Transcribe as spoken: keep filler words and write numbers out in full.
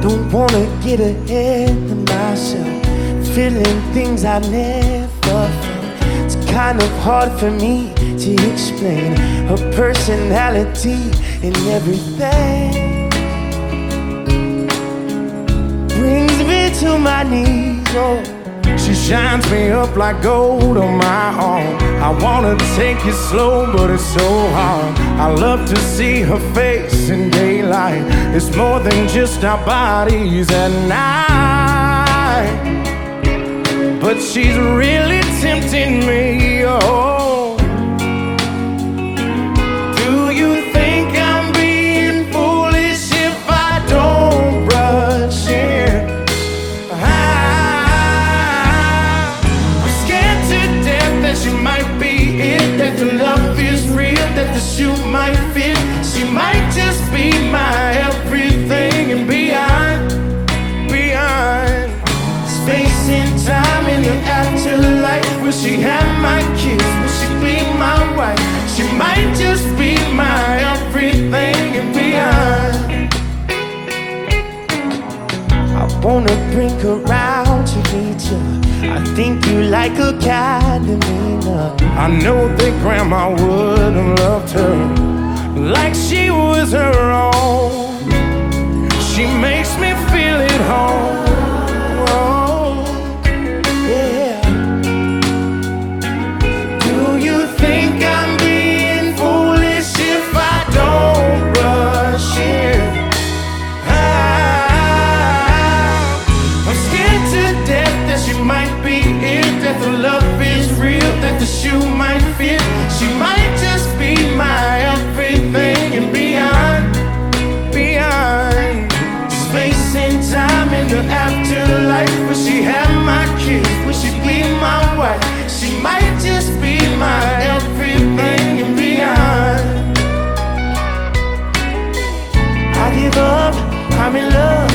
Don't wanna get ahead of myself, feeling things I never felt. It's kind of hard for me to explain her personality and everything. Brings me to my knees, oh. She shines me up like gold on my arm. I wanna take it slow, but it's so hard. I love to see her face in daylight. It's more than just our bodies at night. But she's really tempting me, oh. Do you think I'm being foolish if I don't brush in? She might be it, that the love is real, that the shoe might fit. She might just be my everything and beyond, beyond. Space and time in the afterlife. Will she have my kiss? Will she be my wife? She might just be my everything and beyond. I wanna bring her round to meet you. I think you like her kind of meaner. I know that grandma would have loved her like she was her own. She makes me feel at home. Oh, Yeah. do you think I'm being foolish if I don't rush in? I'm scared to death that she might be it, that the love is real, that the shoe might fit. She might just be my everything and beyond, beyond. Space and time in the afterlife. Will she have my kiss? Will she be my wife? She might just be my everything and beyond. I give up, I'm in love.